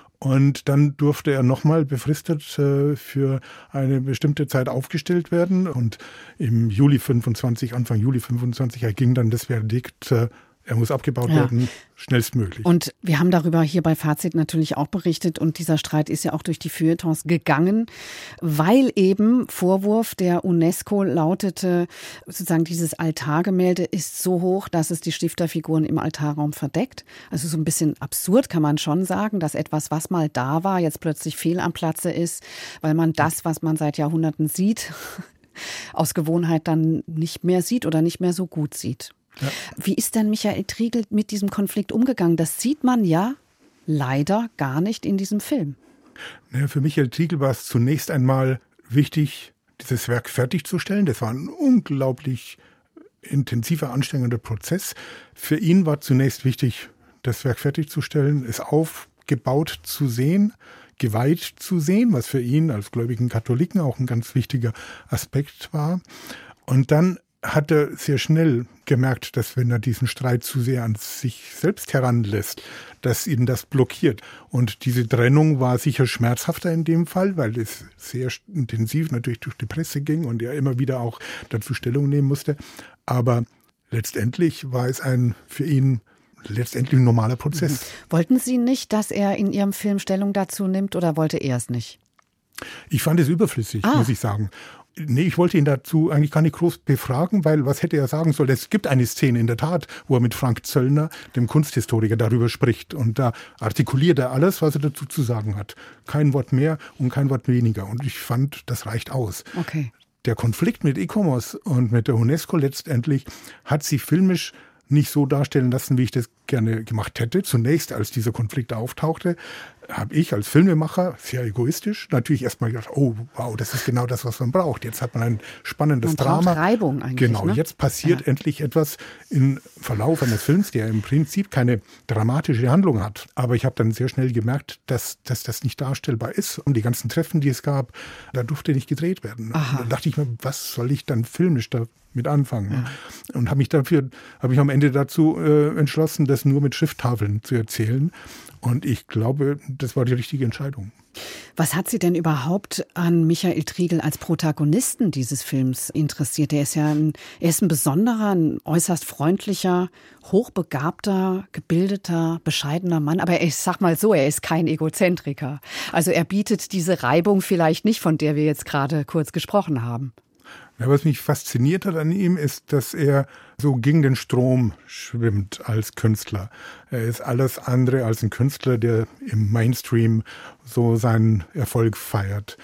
und dann durfte er nochmal befristet äh, für eine bestimmte Zeit aufgestellt werden. Und im Juli fünfundzwanzig, Anfang Juli fünfundzwanzig erging dann das Verdikt, äh, er muss abgebaut ja. werden, schnellstmöglich. Und wir haben darüber hier bei Fazit natürlich auch berichtet und dieser Streit ist ja auch durch die Feuilletons gegangen, weil eben Vorwurf der UNESCO lautete, sozusagen dieses Altargemälde ist so hoch, dass es die Stifterfiguren im Altarraum verdeckt. Also so ein bisschen absurd kann man schon sagen, dass etwas, was mal da war, jetzt plötzlich fehl am Platze ist, weil man das, was man seit Jahrhunderten sieht, aus Gewohnheit dann nicht mehr sieht oder nicht mehr so gut sieht. Ja. Wie ist denn Michael Triegel mit diesem Konflikt umgegangen? Das sieht man ja leider gar nicht in diesem Film. Naja, für Michael Triegel war es zunächst einmal wichtig, dieses Werk fertigzustellen. Das war ein unglaublich intensiver, anstrengender Prozess. Für ihn war zunächst wichtig, das Werk fertigzustellen, es aufgebaut zu sehen, geweiht zu sehen, was für ihn als gläubigen Katholiken auch ein ganz wichtiger Aspekt war. Und dann hat er sehr schnell gemerkt, dass wenn er diesen Streit zu sehr an sich selbst heranlässt, dass ihn das blockiert. Und diese Trennung war sicher schmerzhafter in dem Fall, weil es sehr intensiv natürlich durch die Presse ging und er immer wieder auch dazu Stellung nehmen musste. Aber letztendlich war es ein für ihn letztendlich ein normaler Prozess. Mhm. Wollten Sie nicht, dass er in Ihrem Film Stellung dazu nimmt oder wollte er es nicht? Ich fand es überflüssig, ah. muss ich sagen. Nee, ich wollte ihn dazu eigentlich gar nicht groß befragen, weil was hätte er sagen sollen? Es gibt eine Szene in der Tat, wo er mit Frank Zöllner, dem Kunsthistoriker, darüber spricht. Und da artikuliert er alles, was er dazu zu sagen hat. Kein Wort mehr und kein Wort weniger. Und ich fand, das reicht aus. Okay. Der Konflikt mit ICOMOS und mit der UNESCO letztendlich hat sich filmisch nicht so darstellen lassen, wie ich das gerne gemacht hätte. Zunächst, als dieser Konflikt auftauchte, habe ich als Filmemacher, sehr egoistisch, natürlich erstmal gedacht, oh wow, das ist genau das, was man braucht. Jetzt hat man ein spannendes man Drama. Braucht Reibung eigentlich. Genau, ne? Jetzt passiert ja. endlich etwas im Verlauf eines Films, der im Prinzip keine dramatische Handlung hat. Aber ich habe dann sehr schnell gemerkt, dass, dass das nicht darstellbar ist. Und die ganzen Treffen, die es gab, da durfte nicht gedreht werden. Da dachte ich mir, was soll ich dann filmisch da mit anfangen? Ja. Und habe mich dafür, habe ich am Ende dazu äh, entschlossen, das nur mit Schrifttafeln zu erzählen. Und ich glaube, das war die richtige Entscheidung. Was hat Sie denn überhaupt an Michael Triegel als Protagonisten dieses Films interessiert? Er ist ja ein, er ist ein besonderer, ein äußerst freundlicher, hochbegabter, gebildeter, bescheidener Mann. Aber ich sag mal so, er ist kein Egozentriker. Also er bietet diese Reibung vielleicht nicht, von der wir jetzt gerade kurz gesprochen haben. Ja, was mich fasziniert hat an ihm, ist, dass er so gegen den Strom schwimmt als Künstler. Er ist alles andere als ein Künstler, der im Mainstream so seinen Erfolg feiert.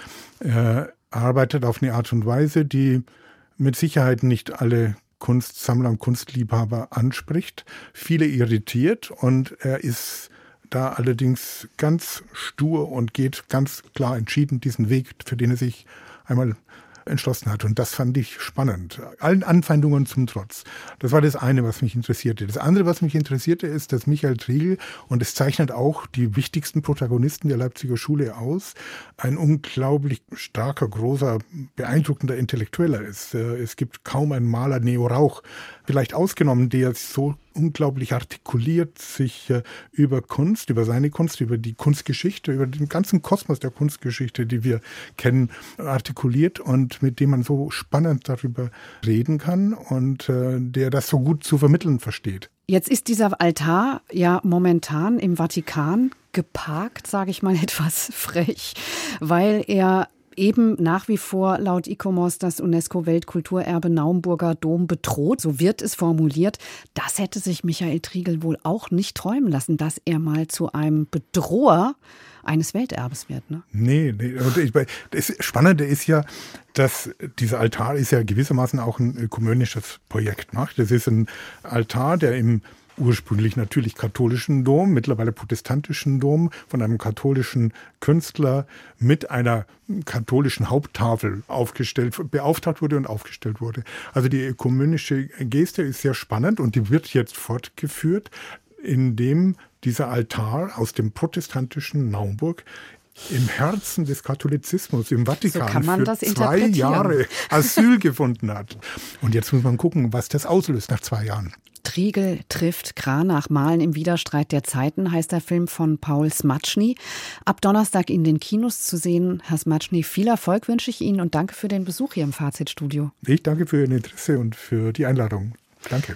Er arbeitet auf eine Art und Weise, die mit Sicherheit nicht alle Kunstsammler und Kunstliebhaber anspricht, viele irritiert, und er ist da allerdings ganz stur und geht ganz klar entschieden diesen Weg, für den er sich einmal entschlossen hat. Und das fand ich spannend. Allen Anfeindungen zum Trotz. Das war das eine, was mich interessierte. Das andere, was mich interessierte, ist, dass Michael Triegel, und es zeichnet auch die wichtigsten Protagonisten der Leipziger Schule aus, ein unglaublich starker, großer, beeindruckender Intellektueller ist. Es gibt kaum einen Maler, Neo Rauch, vielleicht ausgenommen, der so unglaublich artikuliert sich äh, über Kunst, über seine Kunst, über die Kunstgeschichte, über den ganzen Kosmos der Kunstgeschichte, die wir kennen, artikuliert und mit dem man so spannend darüber reden kann und äh, der das so gut zu vermitteln versteht. Jetzt ist dieser Altar ja momentan im Vatikan geparkt, sage ich mal etwas frech, weil er eben nach wie vor laut ICOMOS das UNESCO-Weltkulturerbe Naumburger Dom bedroht. So wird es formuliert. Das hätte sich Michael Triegel wohl auch nicht träumen lassen, dass er mal zu einem Bedroher eines Welterbes wird. Ne? Nee, nee. Das Spannende ist ja, dass dieser Altar ist ja gewissermaßen auch ein ökumenisches Projekt. Ne? Das ist ein Altar, der im ursprünglich natürlich katholischen Dom, mittlerweile protestantischen Dom, von einem katholischen Künstler mit einer katholischen Haupttafel aufgestellt, beauftragt wurde und aufgestellt wurde. Also die ökumenische Geste ist sehr spannend und die wird jetzt fortgeführt, indem dieser Altar aus dem protestantischen Naumburg im Herzen des Katholizismus im Vatikan so kann man für das zwei Jahre Asyl gefunden hat. Und jetzt muss man gucken, was das auslöst nach zwei Jahren. Triegel trifft Kranach. Malen im Widerstreit der Zeiten heißt der Film von Paul Smatschny. Ab Donnerstag in den Kinos zu sehen. Herr Smatschny, viel Erfolg wünsche ich Ihnen und danke für den Besuch hier im Fazitstudio. Ich danke für Ihr Interesse und für die Einladung. Danke.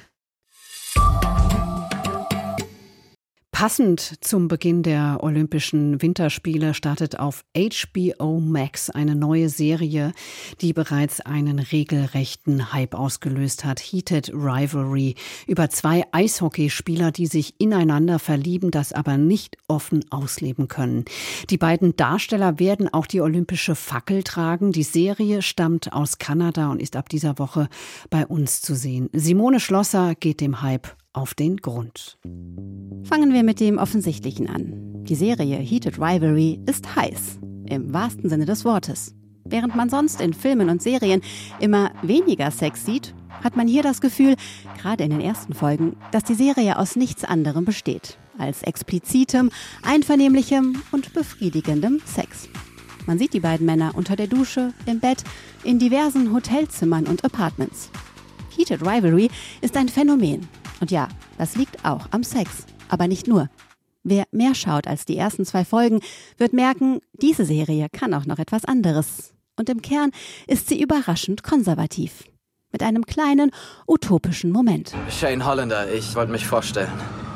Passend zum Beginn der Olympischen Winterspiele startet auf H B O Max eine neue Serie, die bereits einen regelrechten Hype ausgelöst hat. Heated Rivalry über zwei Eishockeyspieler, die sich ineinander verlieben, das aber nicht offen ausleben können. Die beiden Darsteller werden auch die olympische Fackel tragen. Die Serie stammt aus Kanada und ist ab dieser Woche bei uns zu sehen. Simone Schlosser geht dem Hype auf den Grund. Fangen wir mit dem Offensichtlichen an. Die Serie Heated Rivalry ist heiß, im wahrsten Sinne des Wortes. Während man sonst in Filmen und Serien immer weniger Sex sieht, hat man hier das Gefühl, gerade in den ersten Folgen, dass die Serie aus nichts anderem besteht als explizitem, einvernehmlichem und befriedigendem Sex. Man sieht die beiden Männer unter der Dusche, im Bett, in diversen Hotelzimmern und Apartments. Heated Rivalry ist ein Phänomen. Und ja, das liegt auch am Sex. Aber nicht nur. Wer mehr schaut als die ersten zwei Folgen, wird merken, diese Serie kann auch noch etwas anderes. Und im Kern ist sie überraschend konservativ. Mit einem kleinen, utopischen Moment. Shane Hollander, ich wollte mich vorstellen.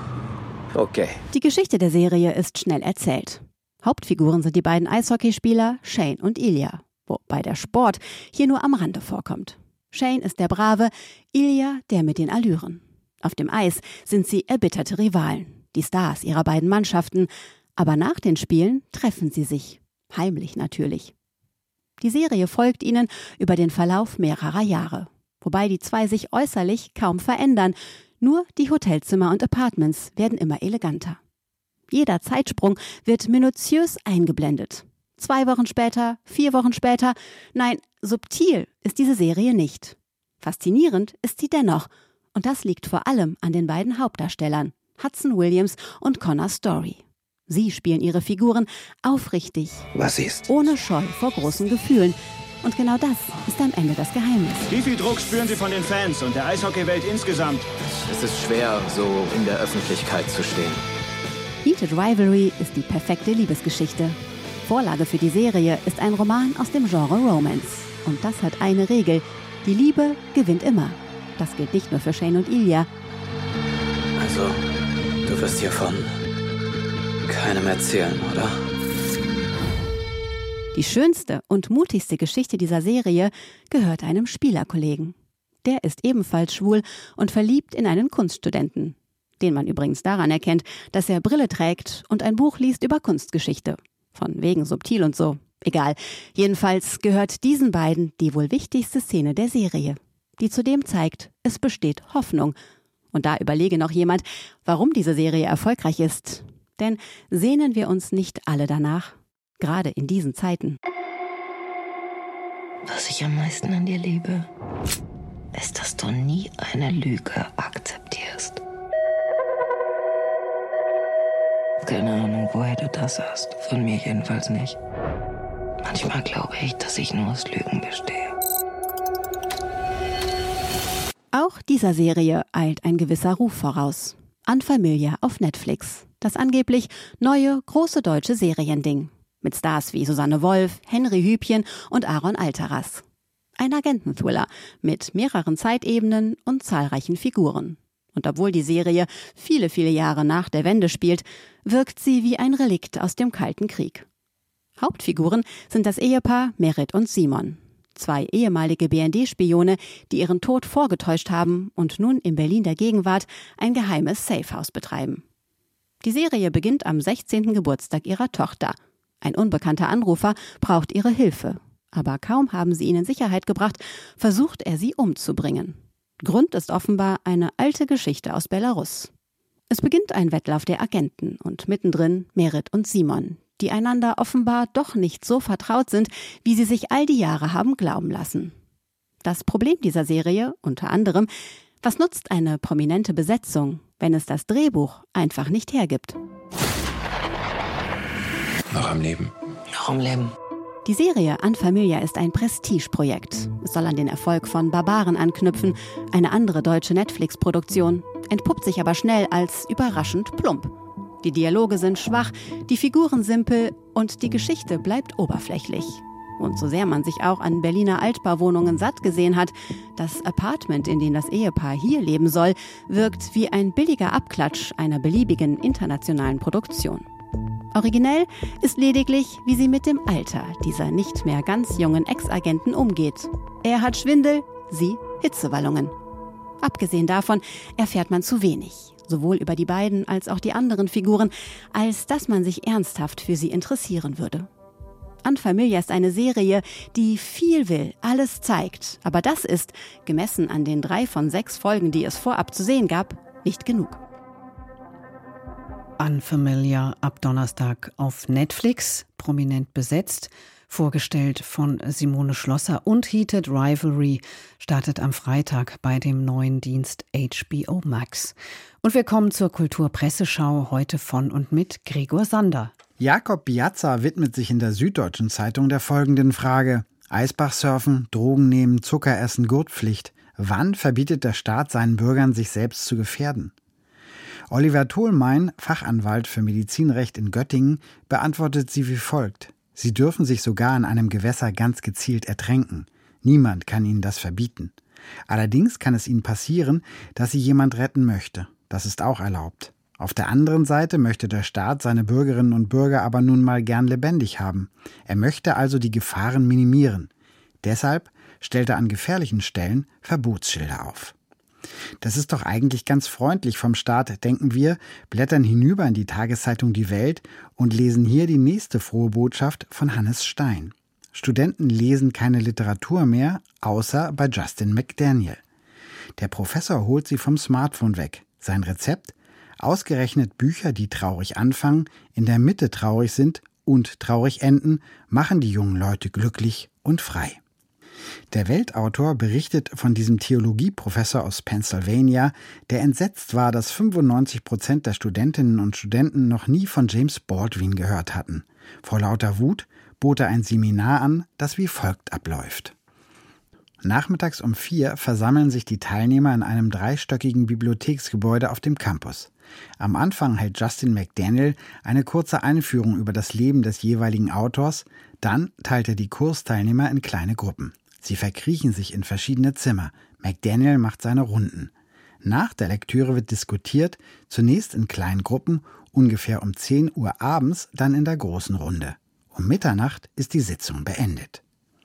Okay. Die Geschichte der Serie ist schnell erzählt. Hauptfiguren sind die beiden Eishockeyspieler Shane und Ilya, wobei der Sport hier nur am Rande vorkommt. Shane ist der Brave, Ilya der mit den Allüren. Auf dem Eis sind sie erbitterte Rivalen, die Stars ihrer beiden Mannschaften. Aber nach den Spielen treffen sie sich. Heimlich natürlich. Die Serie folgt ihnen über den Verlauf mehrerer Jahre. Wobei die zwei sich äußerlich kaum verändern. Nur die Hotelzimmer und Apartments werden immer eleganter. Jeder Zeitsprung wird minutiös eingeblendet. Zwei Wochen später, vier Wochen später. Nein, subtil ist diese Serie nicht. Faszinierend ist sie dennoch. Und das liegt vor allem an den beiden Hauptdarstellern, Hudson Williams und Connor Story. Sie spielen ihre Figuren aufrichtig, Was ist? ohne Scheu vor großen Gefühlen. Und genau das ist am Ende das Geheimnis. Wie viel Druck spüren Sie von den Fans und der Eishockeywelt insgesamt? Es ist schwer, so in der Öffentlichkeit zu stehen. Heated Rivalry ist die perfekte Liebesgeschichte. Vorlage für die Serie ist ein Roman aus dem Genre Romance. Und das hat eine Regel: Die Liebe gewinnt immer. Das gilt nicht nur für Shane und Ilya. Also, du wirst hiervon keinem erzählen, oder? Die schönste und mutigste Geschichte dieser Serie gehört einem Spielerkollegen. Der ist ebenfalls schwul und verliebt in einen Kunststudenten, den man übrigens daran erkennt, dass er Brille trägt und ein Buch liest über Kunstgeschichte. Von wegen subtil und so. Egal. Jedenfalls gehört diesen beiden die wohl wichtigste Szene der Serie, die zudem zeigt, es besteht Hoffnung. Und da überlege noch jemand, warum diese Serie erfolgreich ist. Denn sehnen wir uns nicht alle danach? Gerade in diesen Zeiten. Was ich am meisten an dir liebe, ist, dass du nie eine Lüge akzeptierst. Keine Ahnung, woher du das hast. Von mir jedenfalls nicht. Manchmal glaube ich, dass ich nur aus Lügen bestehe. Auch dieser Serie eilt ein gewisser Ruf voraus. Unfamiliar auf Netflix. Das angeblich neue, große deutsche Seriending. Mit Stars wie Susanne Wolf, Henry Hübchen und Aaron Altaras. Ein Agententhriller mit mehreren Zeitebenen und zahlreichen Figuren. Und obwohl die Serie viele, viele Jahre nach der Wende spielt, wirkt sie wie ein Relikt aus dem Kalten Krieg. Hauptfiguren sind das Ehepaar Merit und Simon. Zwei ehemalige B N D-Spione, die ihren Tod vorgetäuscht haben und nun in Berlin der Gegenwart ein geheimes Safehouse betreiben. Die Serie beginnt am sechzehnten Geburtstag ihrer Tochter. Ein unbekannter Anrufer braucht ihre Hilfe. Aber kaum haben sie ihn in Sicherheit gebracht, versucht er sie umzubringen. Grund ist offenbar eine alte Geschichte aus Belarus. Es beginnt ein Wettlauf der Agenten und mittendrin Merit und Simon, die einander offenbar doch nicht so vertraut sind, wie sie sich all die Jahre haben glauben lassen. Das Problem dieser Serie, unter anderem, was nutzt eine prominente Besetzung, wenn es das Drehbuch einfach nicht hergibt? Noch am Leben. Noch am Leben. Die Serie An Familia ist ein Prestigeprojekt. Es soll an den Erfolg von Barbaren anknüpfen, eine andere deutsche Netflix-Produktion, entpuppt sich aber schnell als überraschend plump. Die Dialoge sind schwach, die Figuren simpel und die Geschichte bleibt oberflächlich. Und so sehr man sich auch an Berliner Altbauwohnungen satt gesehen hat, das Apartment, in dem das Ehepaar hier leben soll, wirkt wie ein billiger Abklatsch einer beliebigen internationalen Produktion. Originell ist lediglich, wie sie mit dem Alter dieser nicht mehr ganz jungen Ex-Agenten umgeht. Er hat Schwindel, sie Hitzewallungen. Abgesehen davon erfährt man zu wenig, sowohl über die beiden als auch die anderen Figuren, als dass man sich ernsthaft für sie interessieren würde. An Familia ist eine Serie, die viel will, alles zeigt, aber das ist, gemessen an den drei von sechs Folgen, die es vorab zu sehen gab, nicht genug. An Familia ab Donnerstag auf Netflix, prominent besetzt, vorgestellt von Simone Schlosser, und Heated Rivalry startet am Freitag bei dem neuen Dienst H B O Max. Und wir kommen zur Kulturpresseschau heute von und mit Gregor Sander. Jakob Piazza widmet sich in der Süddeutschen Zeitung der folgenden Frage: Eisbachsurfen, Drogen nehmen, Zucker essen, Gurtpflicht. Wann verbietet der Staat seinen Bürgern, sich selbst zu gefährden? Oliver Tholmein, Fachanwalt für Medizinrecht in Göttingen, beantwortet sie wie folgt: Sie dürfen sich sogar in einem Gewässer ganz gezielt ertränken. Niemand kann ihnen das verbieten. Allerdings kann es ihnen passieren, dass sie jemand retten möchte. Das ist auch erlaubt. Auf der anderen Seite möchte der Staat seine Bürgerinnen und Bürger aber nun mal gern lebendig haben. Er möchte also die Gefahren minimieren. Deshalb stellt er an gefährlichen Stellen Verbotsschilder auf. Das ist doch eigentlich ganz freundlich vom Staat, denken wir, blättern hinüber in die Tageszeitung Die Welt und lesen hier die nächste frohe Botschaft von Hannes Stein. Studenten lesen keine Literatur mehr, außer bei Justin McDaniel. Der Professor holt sie vom Smartphone weg. Sein Rezept? Ausgerechnet Bücher, die traurig anfangen, in der Mitte traurig sind und traurig enden, machen die jungen Leute glücklich und frei. Der Weltautor berichtet von diesem Theologieprofessor aus Pennsylvania, der entsetzt war, dass fünfundneunzig Prozent der Studentinnen und Studenten noch nie von James Baldwin gehört hatten. Vor lauter Wut bot er ein Seminar an, das wie folgt abläuft. Nachmittags um vier versammeln sich die Teilnehmer in einem dreistöckigen Bibliotheksgebäude auf dem Campus. Am Anfang hält Justin McDaniel eine kurze Einführung über das Leben des jeweiligen Autors, dann teilt er die Kursteilnehmer in kleine Gruppen. Sie verkriechen sich in verschiedene Zimmer. McDaniel macht seine Runden. Nach der Lektüre wird diskutiert, zunächst in kleinen Gruppen, ungefähr um zehn Uhr abends, dann in der großen Runde. Um Mitternacht ist die Sitzung beendet.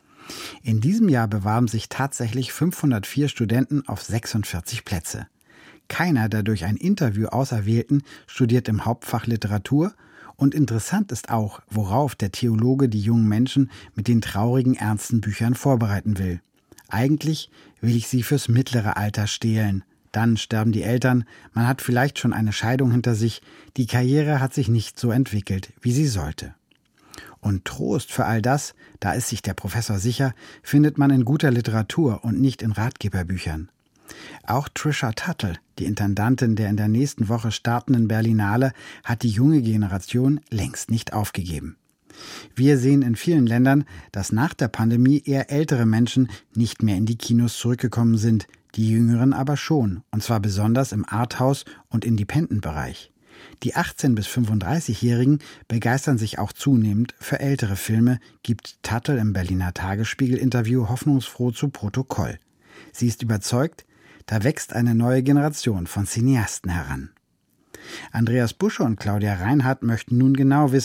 In diesem Jahr bewarben sich tatsächlich fünfhundertvier Studenten auf sechsundvierzig Plätze. Keiner der durch ein Interview Auserwählten studiert im Hauptfach Literatur, und interessant ist auch, worauf der Theologe die jungen Menschen mit den traurigen, ernsten Büchern vorbereiten will. Eigentlich will ich sie fürs mittlere Alter stehlen. Dann sterben die Eltern, man hat vielleicht schon eine Scheidung hinter sich, die Karriere hat sich nicht so entwickelt, wie sie sollte. Und Trost für all das, da ist sich der Professor sicher, findet man in guter Literatur und nicht in Ratgeberbüchern. Auch Trisha Tuttle, die Intendantin der in der nächsten Woche startenden Berlinale, hat die junge Generation längst nicht aufgegeben. Wir sehen in vielen Ländern, dass nach der Pandemie eher ältere Menschen nicht mehr in die Kinos zurückgekommen sind, die Jüngeren aber schon, und zwar besonders im Arthouse- und Independent-Bereich. Die achtzehn- bis fünfunddreißigjährigen begeistern sich auch zunehmend für ältere Filme, gibt Tuttle im Berliner Tagesspiegel-Interview hoffnungsfroh zu Protokoll. Sie ist überzeugt, da wächst eine neue Generation von Cineasten heran. Andreas Busche und Claudia Reinhardt möchten nun genau wissen,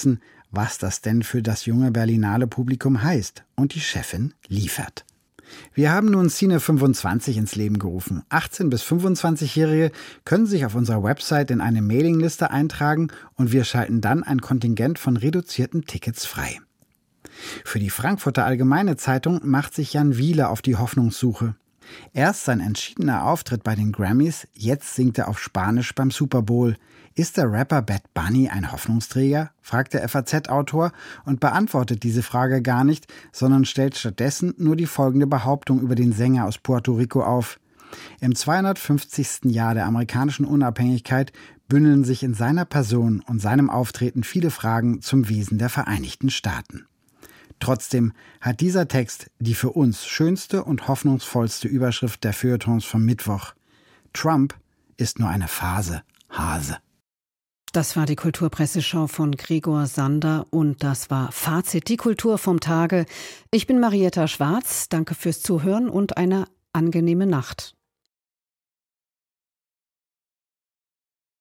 was das denn für das junge Berlinale Publikum heißt. Und die Chefin liefert. Wir haben nun Cine fünfundzwanzig ins Leben gerufen. achtzehn- bis fünfundzwanzigjährige können sich auf unserer Website in eine Mailingliste eintragen und wir schalten dann ein Kontingent von reduzierten Tickets frei. Für die Frankfurter Allgemeine Zeitung macht sich Jan Wiele auf die Hoffnungssuche. Erst sein entschiedener Auftritt bei den Grammys, jetzt singt er auf Spanisch beim Super Bowl. Ist der Rapper Bad Bunny ein Hoffnungsträger? Fragt der F A Z-Autor und beantwortet diese Frage gar nicht, sondern stellt stattdessen nur die folgende Behauptung über den Sänger aus Puerto Rico auf. Im zweihundertfünfzigsten Jahr der amerikanischen Unabhängigkeit bündeln sich in seiner Person und seinem Auftreten viele Fragen zum Wesen der Vereinigten Staaten. Trotzdem hat dieser Text die für uns schönste und hoffnungsvollste Überschrift der Feuilletons vom Mittwoch. Trump ist nur eine Phase, Hase. Das war die Kulturpresseschau von Gregor Sander und das war Fazit, die Kultur vom Tage. Ich bin Marietta Schwarz, danke fürs Zuhören und eine angenehme Nacht.